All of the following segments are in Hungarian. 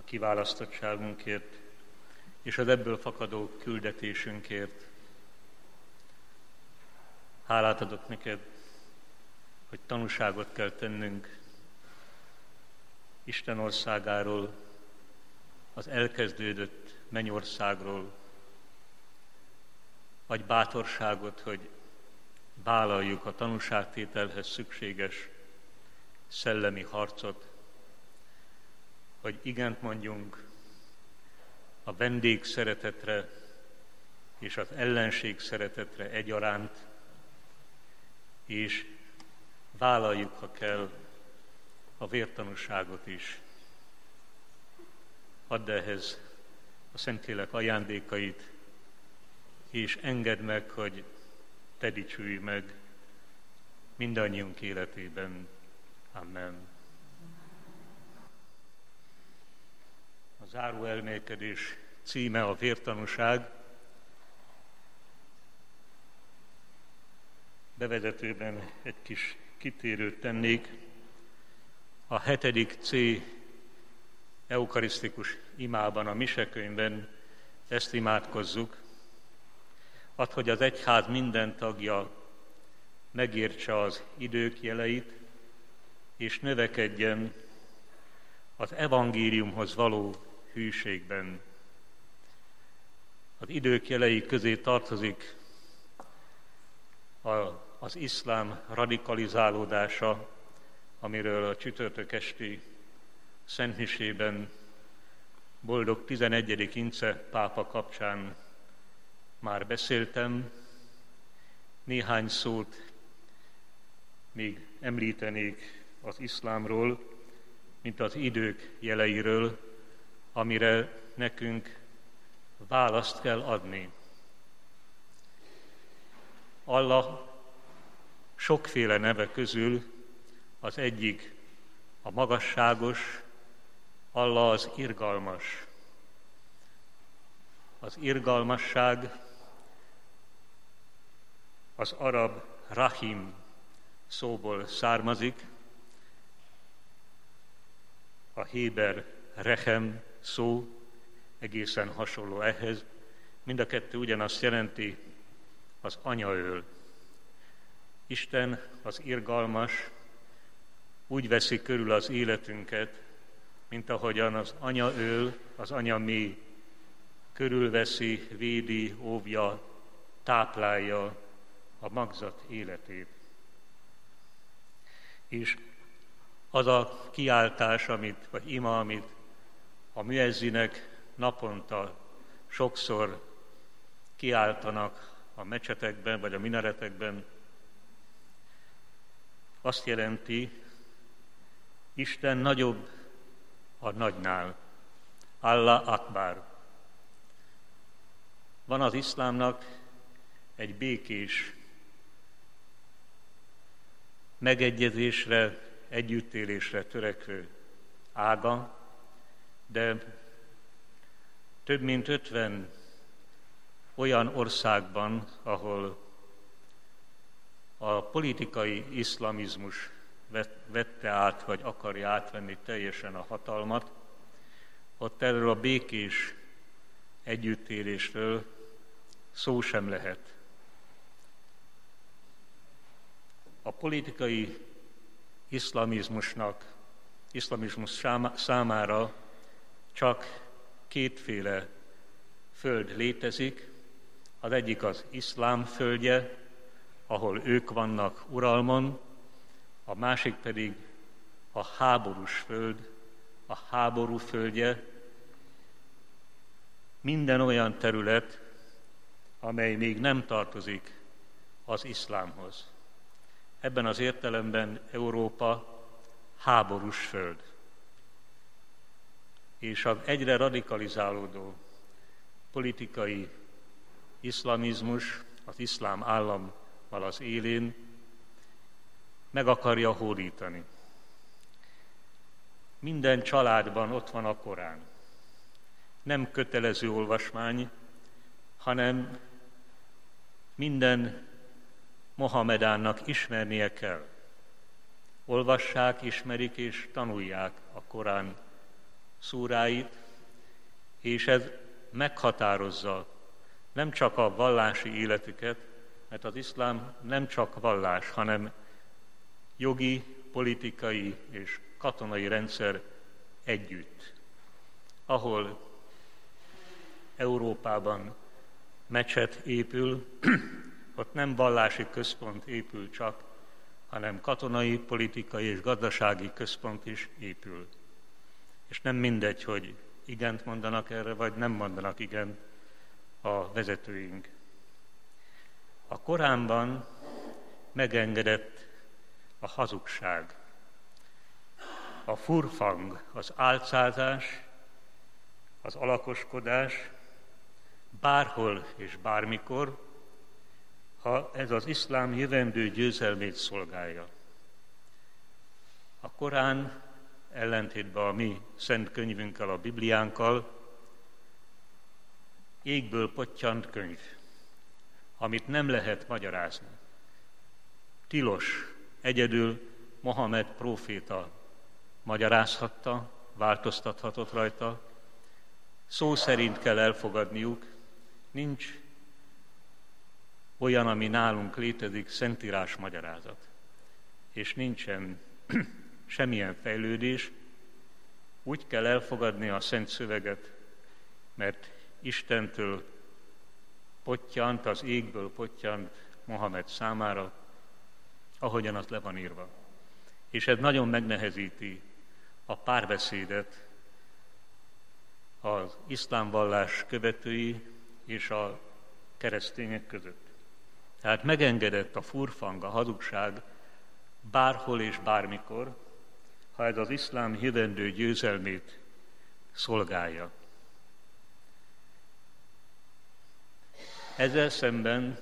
kiválasztottságunkért és az ebből fakadó küldetésünkért. Hálát adok neked, hogy tanúságot kell tennünk Isten országáról, az elkezdődött mennyországról. Adj bátorságot, hogy vállaljuk a tanúságtételhez szükséges szellemi harcot, hogy igent mondjunk a vendég szeretetre és az ellenség szeretetre egyaránt, és vállaljuk, ha kell, a vértanúságot is. Add ehhez a Szentlélek ajándékait, és engedd meg, hogy te dicsülj meg mindannyiunk életében. Amen. A záró elmélkedés címe a vértanúság. Bevezetőben egy kis kitérőt tennék. A 7. C eukarisztikus imában, a misekönyvben ezt imádkozzuk. Add, hogy az egyház minden tagja megértse az idők jeleit, és növekedjen az evangéliumhoz való hűségben. Az idők jelei közé tartozik az iszlám radikalizálódása, amiről a csütörtök esti szentmisében boldog 11. Ince pápa kapcsán már beszéltem. Néhány szót még említenék az iszlámról, mint az idők jeleiről, amire nekünk választ kell adni. Allah sokféle neve közül az egyik a magasságos, Allah az irgalmas. Az irgalmasság az arab rahim szóból származik, a héber rechem szó egészen hasonló ehhez. Mind a kettő ugyanazt jelenti, az anyaöl. Isten, az irgalmas, úgy veszi körül az életünket, mint ahogyan az anyaöl, az anyaméh körülveszi, védi, óvja, táplálja a magzat életét. És az a kiáltás, vagy ima, amit a müezzinek naponta sokszor kiáltanak a mecsetekben, vagy a minaretekben, azt jelenti, Isten nagyobb a nagynál. Allah Akbar. Van az iszlámnak egy békés megegyezésre, együttélésre törekvő ága, de több mint 50 olyan országban, ahol a politikai iszlamizmus vette át, vagy akarja átvenni teljesen a hatalmat, ott erről a békés együttélésről szó sem lehet. A politikai iszlamizmus számára csak kétféle föld létezik. Az egyik az iszlám földje, ahol ők vannak uralmon, a másik pedig a háborús föld, a háború földje, minden olyan terület, amely még nem tartozik az iszlámhoz. Ebben az értelemben Európa háborús föld. És az egyre radikalizálódó politikai iszlamizmus az iszlám állammal az élén meg akarja hódítani. Minden családban ott van a Korán. Nem kötelező olvasmány, hanem minden mohamedánnak ismernie kell. Olvassák, ismerik és tanulják a Korán szúráit, és ez meghatározza nem csak a vallási életüket, mert az iszlám nem csak vallás, hanem jogi, politikai és katonai rendszer együtt, ahol Európában mecset épül, ott nem vallási központ épül csak, hanem katonai, politikai és gazdasági központ is épül. És nem mindegy, hogy igent mondanak erre, vagy nem mondanak igent a vezetőink. A Koránban megengedett a hazugság, a furfang, az álcázás, az alakoskodás, bárhol és bármikor, ha ez az iszlám jövendő győzelmét szolgálja. A Korán ellentétben a mi szent könyvünkkel, a Bibliánkkal, égből pottyant könyv, amit nem lehet magyarázni. Tilos, egyedül Mohamed próféta magyarázhatta, változtathatott rajta, szó szerint kell elfogadniuk, nincs olyan, ami nálunk létezik, szentírás magyarázat. És nincsen semmilyen fejlődés, úgy kell elfogadni a szent szöveget, mert Istentől pottyant, az égből pottyant Mohamed számára, ahogyan az le van írva. És ez nagyon megnehezíti a párbeszédet az iszlám vallás követői és a keresztények között. Tehát megengedett a furfang, a hazugság bárhol és bármikor, ha ez az iszlám jövendő győzelmét szolgálja. Ezzel szemben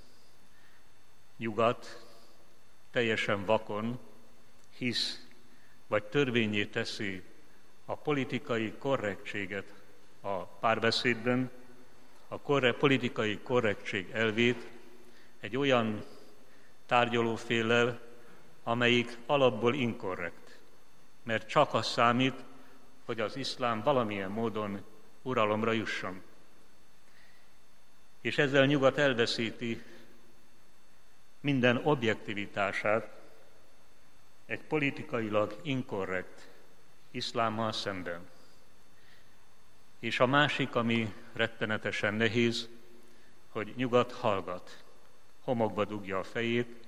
nyugat teljesen vakon hisz, vagy törvényé teszi a politikai korrektséget a párbeszédben, a politikai korrektség elvét egy olyan tárgyalóféllel, amelyik alapból inkorrekt, mert csak az számít, hogy az iszlám valamilyen módon uralomra jusson. És ezzel nyugat elveszíti minden objektivitását egy politikailag inkorrekt iszlámmal szemben. És a másik, ami rettenetesen nehéz, hogy nyugat hallgat, homokba dugja a fejét,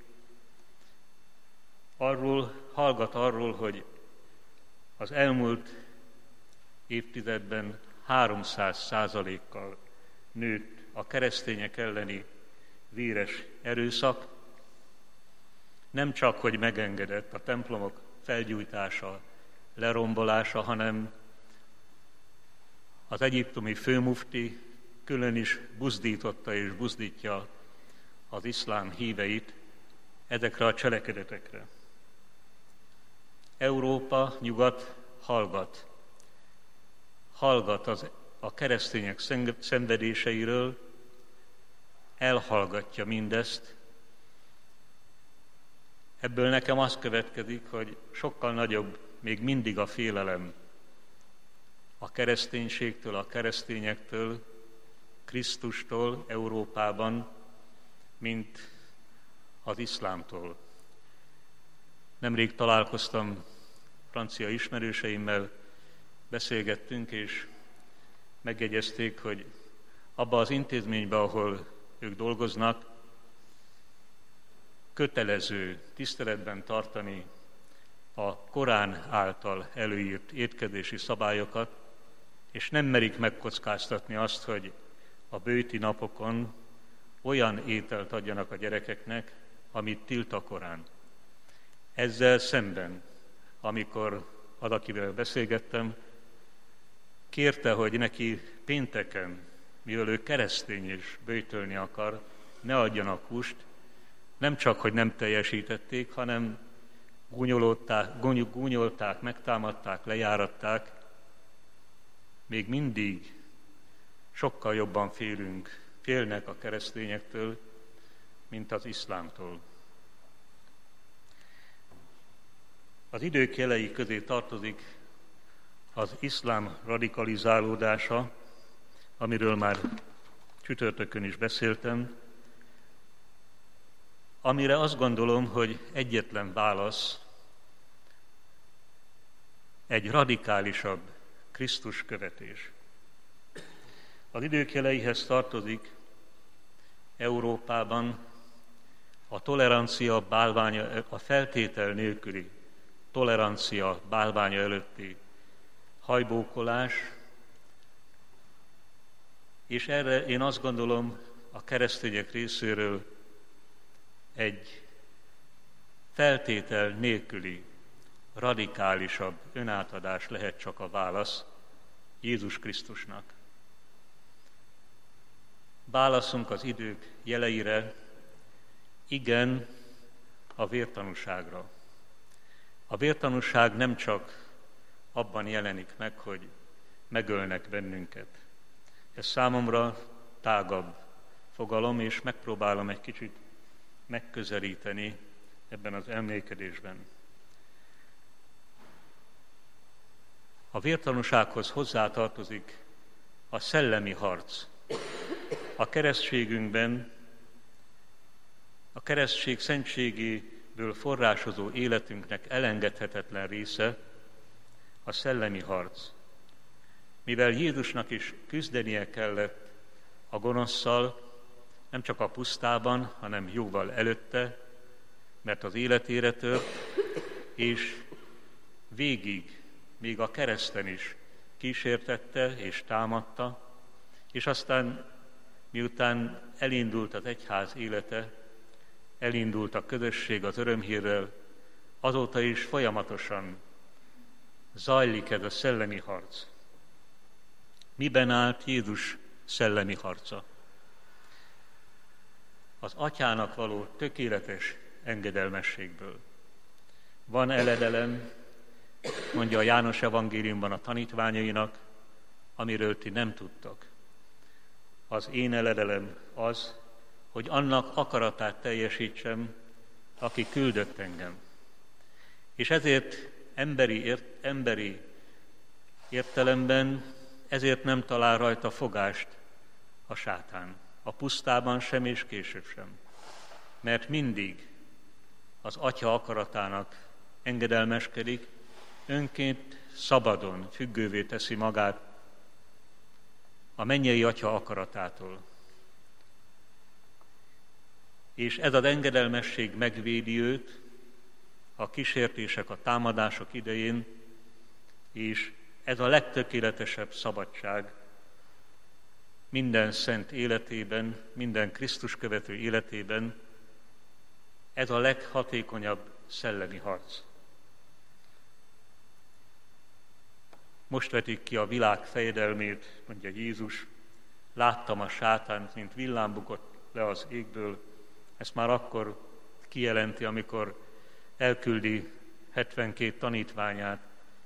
hallgat arról, hogy az elmúlt évtizedben 300%-kal nőtt a keresztények elleni véres erőszak, nem csak, hogy megengedett a templomok felgyújtása, lerombolása, hanem az egyiptomi főmufti külön is buzdította és buzdítja az iszlám híveit ezekre a cselekedetekre. Európa, nyugat hallgat a keresztények szenvedéseiről, elhallgatja mindezt. Ebből nekem az következik, hogy sokkal nagyobb még mindig a félelem a kereszténységtől, a keresztényektől, Krisztustól Európában, mint az iszlámtól. Nemrég találkoztam francia ismerőseimmel, beszélgettünk, és megjegyezték, hogy abba az intézményben, ahol ők dolgoznak, kötelező tiszteletben tartani a Korán által előírt étkezési szabályokat, és nem merik megkockáztatni azt, hogy a bőti napokon olyan ételt adjanak a gyerekeknek, amit tilt a Korán. Ezzel szemben, amikor valakivel beszélgettem, kérte, hogy neki pénteken, mivel ő keresztény és böjtölni akar, ne adjanak húst, nem csak, hogy nem teljesítették, hanem gúnyolták, megtámadták, lejáratták. Még mindig sokkal jobban félnek a keresztényektől, mint az iszlámtól. Az idők jelei közé tartozik az iszlám radikalizálódása, amiről már csütörtökön is beszéltem, amire azt gondolom, hogy egyetlen válasz egy radikálisabb Krisztus követés. Az idők jeleihez tartozik Európában a tolerancia bálványa, a feltétel nélküli tolerancia bálványa előtti hajbókolás, és erre én azt gondolom, a keresztények részéről egy feltétel nélküli, radikálisabb önátadás lehet csak a válasz Jézus Krisztusnak. Válaszunk az idők jeleire, igen, a vértanúságra. A vértanúság nem csak abban jelenik meg, hogy megölnek bennünket. Ez számomra tágabb fogalom, és megpróbálom egy kicsit megközelíteni ebben az emlékedésben. A vértanúsághoz hozzátartozik a szellemi harc. A keresztségünkben, a keresztség szentségéből forrásozó életünknek elengedhetetlen része a szellemi harc. Mivel Jézusnak is küzdenie kellett a gonosszal, nem csak a pusztában, hanem jóval előtte, mert az életére tört, és végig, még a kereszten is kísértette és támadta, és aztán, miután elindult az egyház élete, elindult a közösség az örömhírrel, azóta is folyamatosan zajlik ez a szellemi harc. Miben állt Jézus szellemi harca? Az Atyának való tökéletes engedelmességből. Van eledelem, mondja a János evangéliumban a tanítványainak, amiről ti nem tudtak. Az én eledelem az, hogy annak akaratát teljesítsem, aki küldött engem. És ezért emberi értelemben, ezért nem talál rajta fogást a sátán. A pusztában sem és később sem. Mert mindig az Atya akaratának engedelmeskedik, önként szabadon függővé teszi magát a mennyei Atya akaratától. És ez az engedelmesség megvédi őt a kísértések, a támadások idején, és ez a legtökéletesebb szabadság minden szent életében, minden Krisztus követő életében, ez a leghatékonyabb szellemi harc. Most vetik ki a világ fejedelmét, mondja Jézus, láttam a sátánt, mint villám bukott le az égből. Ezt már akkor kijelenti, amikor elküldi 72 tanítványát,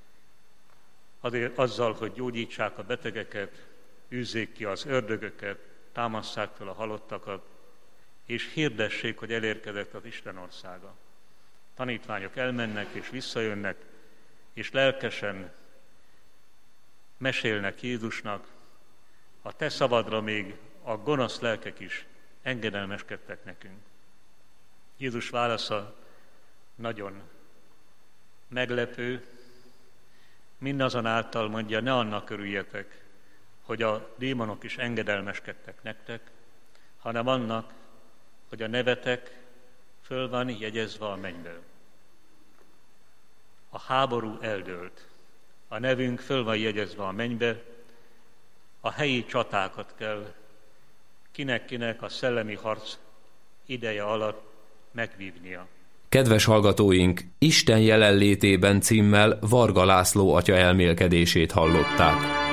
azzal, hogy gyógyítsák a betegeket, űzzék ki az ördögöket, támasszák fel a halottakat, és hirdessék, hogy elérkezett az Isten országa. Tanítványok elmennek és visszajönnek, és lelkesen mesélnek Jézusnak, a te szavadra még a gonosz lelkek is engedelmeskedtek nekünk. Jézus válasza nagyon meglepő, mindazonáltal mondja, ne annak örüljetek, hogy a démonok is engedelmeskedtek nektek, hanem annak, hogy a nevetek föl van jegyezve a mennybe. A háború eldőlt, a nevünk föl van jegyezve a mennybe, a helyi csatákat kell kinek-kinek a szellemi harc ideje alatt megvívnia. Kedves hallgatóink, Isten jelenlétében címmel Varga László atya elmélkedését hallották.